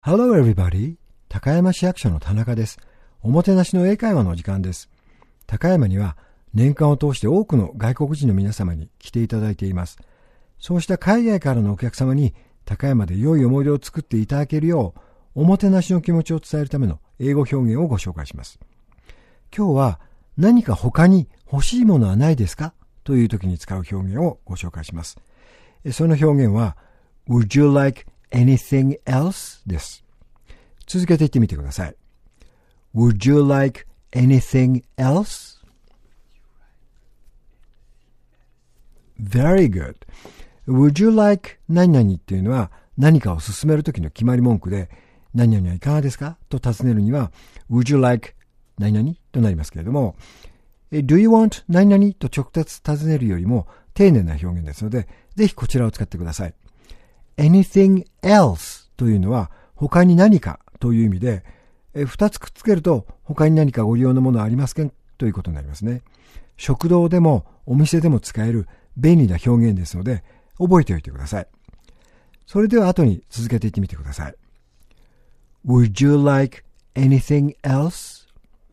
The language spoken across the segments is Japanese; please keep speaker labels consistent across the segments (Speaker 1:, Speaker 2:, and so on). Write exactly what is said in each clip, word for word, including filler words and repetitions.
Speaker 1: Hello everybody! 高山市役所の田中です。おもてなしの英会話の時間です。高山には年間を通して多くの外国人の皆様に来ていただいています。そうした海外からのお客様に高山で良い思い出を作っていただけるよう、おもてなしの気持ちを伝えるための英語表現をご紹介します。今日は何か他に欲しいものはないですかという時に使う表現をご紹介します。その表現は Would you like anything else? です。続けて言ってみてください。Would you like anything else? Very good. Would you like 何々っていうのは何かを進めるときの決まり文句で、何々はいかがですかと尋ねるには Would you like 何々となりますけれども、Do you want 何々と直接尋ねるよりも丁寧な表現ですので、ぜひこちらを使ってください。anything else というのは他に何かという意味で、え二つくっつけると他に何かご利用のものはありますかということになりますね。食堂でもお店でも使える便利な表現ですので覚えておいてください。それでは後に続けていってみてください。Would you like anything else?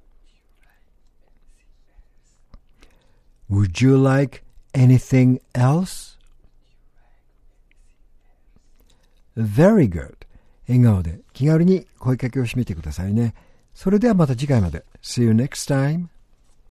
Speaker 1: Would you like anything else?Very good. 笑顔で気軽に声かけをしてみてくださいね。それではまた次回まで。See you next time.